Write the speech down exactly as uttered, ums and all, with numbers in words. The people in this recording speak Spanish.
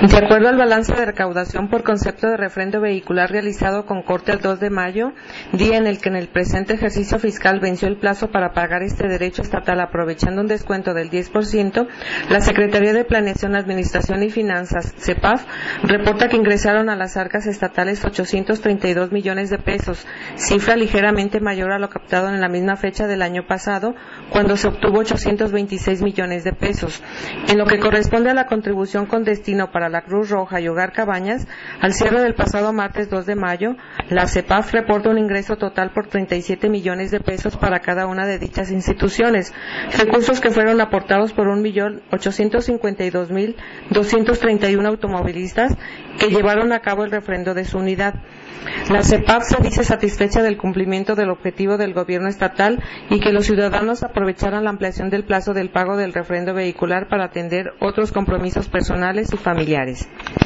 De acuerdo al balance de recaudación por concepto de refrendo vehicular realizado con corte al dos de mayo, día en el que en el presente ejercicio fiscal venció el plazo para pagar este derecho estatal aprovechando un descuento del diez por ciento, la Secretaría de Planeación, Administración y Finanzas, CEPAF, reporta que ingresaron a las arcas estatales ochocientos treinta y dos millones de pesos, cifra ligeramente mayor a lo captado en la misma fecha del año pasado, cuando se obtuvo ochocientos veintiséis millones de pesos. En lo que corresponde a la contribución con destino para la Cruz Roja y Hogar Cabañas, al cierre del pasado martes dos de mayo, la CEPAF reporta un ingreso total por treinta y siete millones de pesos para cada una de dichas instituciones, recursos que fueron aportados por un millón ochocientos cincuenta y dos mil doscientos treinta y uno automovilistas que llevaron a cabo el refrendo de su unidad. La CEPAF se dice satisfecha del cumplimiento del objetivo del gobierno estatal y que los ciudadanos aprovecharan la ampliación del plazo del pago del refrendo vehicular para atender otros compromisos personales y familiares.